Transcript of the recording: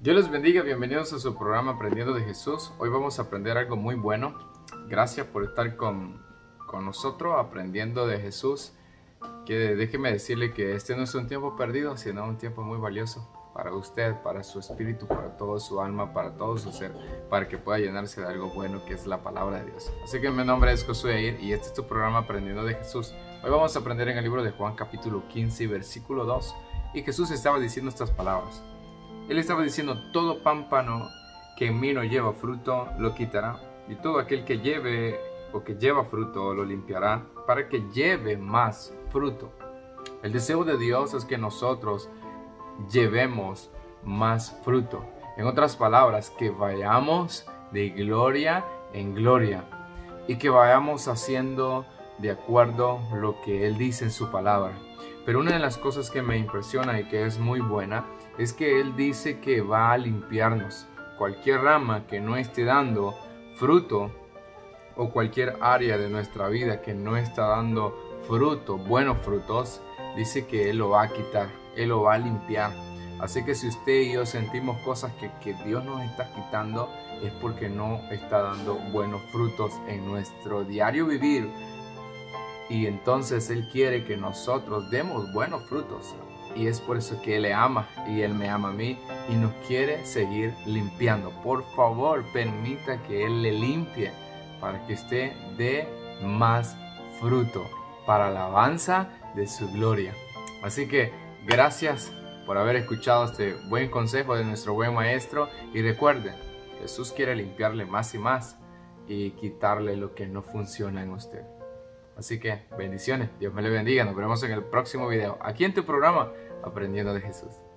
Dios les bendiga, bienvenidos a su programa Aprendiendo de Jesús. Hoy vamos a aprender algo muy bueno. Gracias por estar con nosotros aprendiendo de Jesús. Que déjeme decirle que este no es un tiempo perdido, sino un tiempo muy valioso para usted, para su espíritu, para todo su alma, para todo su ser, para que pueda llenarse de algo bueno que es la palabra de Dios. Así que mi nombre es Josué y este es tu programa Aprendiendo de Jesús. Hoy vamos a aprender en el libro de Juan capítulo 15 versículo 2 y Jesús estaba diciendo estas palabras. Él estaba diciendo: todo pámpano que en mí no lleva fruto lo quitará, y todo aquel que lleve o que lleva fruto lo limpiará para que lleve más fruto. El deseo de Dios es que nosotros llevemos más fruto. En otras palabras, que vayamos de gloria en gloria y que vayamos haciendo de acuerdo lo que Él dice en su palabra. Pero una de las cosas que me impresiona y que es muy buena es que Él dice que va a limpiarnos. Cualquier rama que no esté dando fruto o cualquier área de nuestra vida que no está dando fruto, buenos frutos, dice que Él lo va a quitar, Él lo va a limpiar. Así que si usted y yo sentimos cosas que Dios nos está quitando, es porque no está dando buenos frutos en nuestro diario vivir. Y entonces Él quiere que nosotros demos buenos frutos. Y es por eso que Él le ama y Él me ama a mí y nos quiere seguir limpiando. Por favor, permita que Él le limpie para que usted dé más fruto para la alabanza de su gloria. Así que gracias por haber escuchado este buen consejo de nuestro buen maestro. Y recuerden, Jesús quiere limpiarle más y más y quitarle lo que no funciona en usted. Así que bendiciones, Dios me le bendiga, nos vemos en el próximo video, aquí en tu programa Aprendiendo de Jesús.